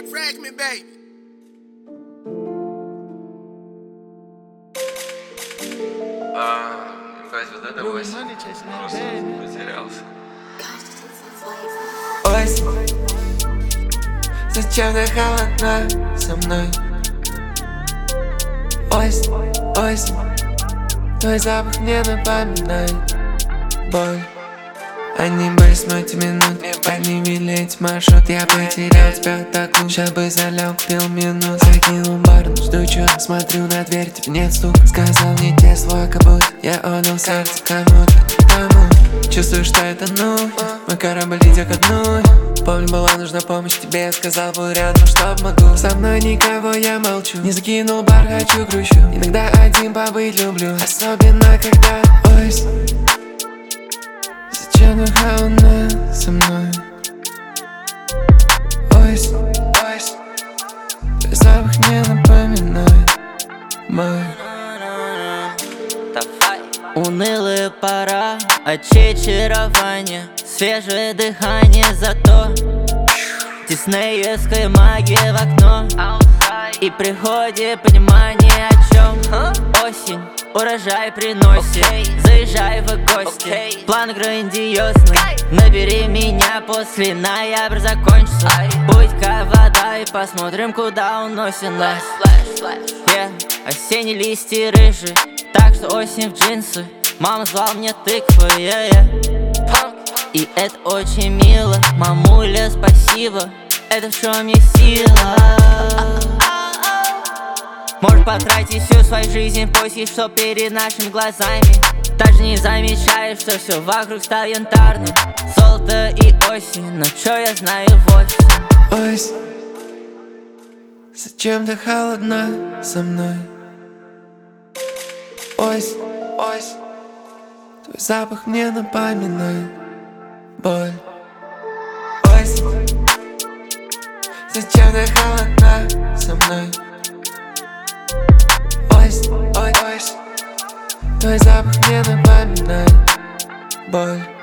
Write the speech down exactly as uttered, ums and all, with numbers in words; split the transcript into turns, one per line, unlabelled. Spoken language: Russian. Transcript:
Fragment, baby.
А, ебать, вот это восемь. Просто потерялся.
Осень, зачем ты холодна со мной? Осень, осень, твой запах мне напоминает боль. Они бы смыть минут, они велеть маршрут. Я потерял тебя так глубже, сейчас бы залег, пил минут. Закинул бар, жду чё, смотрю на дверь, тебе нет стук. Сказал мне те слова, как будто я отдал сердце кому-то, кому. Чувствую, что это ну, мой корабль идет ко дну. Помню, была нужна помощь тебе, я сказал, буду рядом, чтоб могу. Со мной никого, я молчу, не закинул бар, хочу, грущу. Иногда один побыть люблю, особенно когда осень. Зачем ты холодна со мной? Осень, осень, твой запах мне напоминает мой.
Унылая пора, очарование, свежее дыхание, зато диснеевская магия в окно. И приходит понимание, о чем осень урожай приносит. Заезжай в гости, план грандиозный. Набери меня, после ноябрь закончится. Будь-ка вода и посмотрим, куда уносит нас. Yeah. Осенние листья рыжие, так что осень в джинсы. Мама звала мне тыквы, yeah, yeah. И это очень мило, мамуля, спасибо. Это в чем есть сила. Можешь потратить всю свою жизнь в поиске, что перед нашими глазами. Даже не замечаешь, что все вокруг стало янтарным. Золото и осень, но чё я знаю вовсе.
Осень, зачем ты холодна со мной? Осень, осень, твой запах мне напоминает боль. Осень, зачем ты холодна со мной? Осень, ой, осень, твой запах мне напоминает боль.